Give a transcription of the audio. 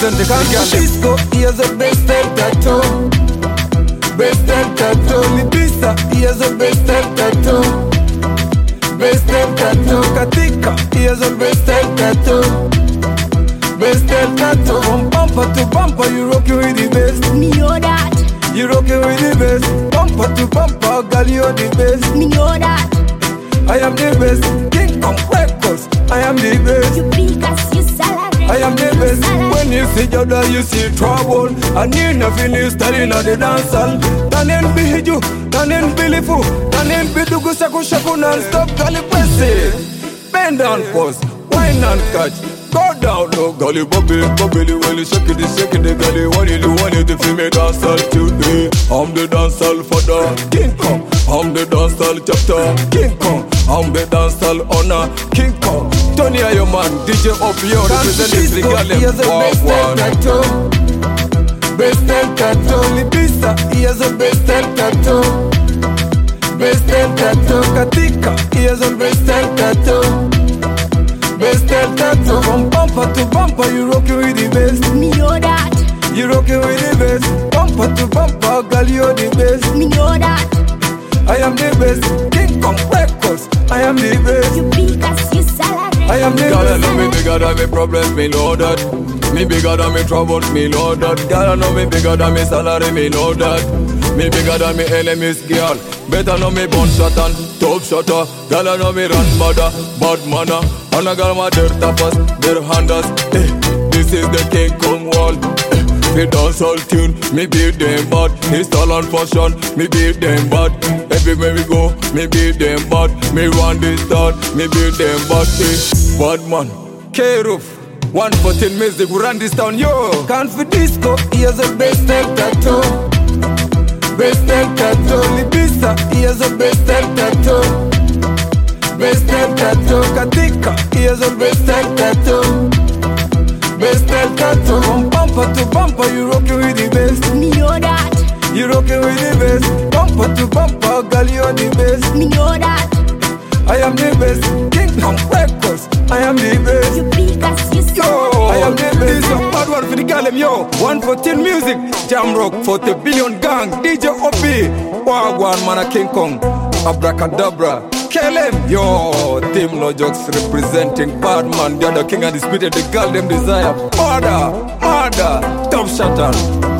represent the Cancan. Cisco, he has a best style tattoo. Best style tattoo. Libisa, he has a best style tattoo. Best style tattoo. Katika, he has a best style tattoo. Best style tattoo. From bumper to bumper, you rockin' with the best. Me know that. You rockin' with the best. Bumper to bumper, girl, you're the best. Me know that. I am the best. King Kong Records, I am the best. You because you salary. I am the best. When you see Jada, you see trouble. I need nothing is studying at the dance hall. Tanen bihiju, tanen bilifu, tanen bidugu saku shaku non-stop. Gali pese, bend down pause, wine and catch. Go down low, gali bubble, bubble. When you shake it, gali want you to feel me dance all today. I'm the dance all father, King Kong. I'm the dance all chapter, King Kong. I'm the dance all honor, King Kong. Tony Ayo man, DJ Opio, representing the Galem. He has a best style tattoo. Best style tattoo. Libisa, he has a best style tattoo. Best style tattoo. Katika, he has a best style tattoo. Best style tattoo. From bumper to bumper, you rockin' with the best. Me know that. You rockin' with the best. Bumper to bumper, girl, you're the best. Me know that. I am the best. King Kong Records, I am the best. You because you salary. I am the Girl, I best. know me bigger than me problems, me know that. Me bigger than me troubles, me know that. Girl, I know me bigger than me salary, me know that. Me bigger than me enemies, girl. Better know me bun shot and top shotter. Girl, I know me run mother, bad manner. And a girl my dirt tappers, their handers. This is the King Kong wall. We dance all tune, me beat them bad. It's all on fashion, me beat them bad. Everywhere we go, me beat them bad. Me run this start, me beat them bad. Bad man, K-Roof 114 music, we run this town, yo. Can't for disco, he has a best style tattoo. Best style tattoo. Libisa, he has a best style tattoo. Best style tattoo. Katika, he has a best style tattoo. Best style tattoo. From bumper to bumper, you rockin' with the best. Me know that. You rockin' with the best. Bumper to bumper, girl, you're the best. Me know that. I am the best. King Kong Records, I am the best. You because you salary. I am the This is best. a bad one for the Galem, yo. 114 music, Jam Rock, 40 billion gang, DJ Obi, Wagwan, man, King Kong, Abracadabra, KLM, yo. Team No Jokes representing Badman, the other king and the spirit, the Galem desire. Murder, top shutter.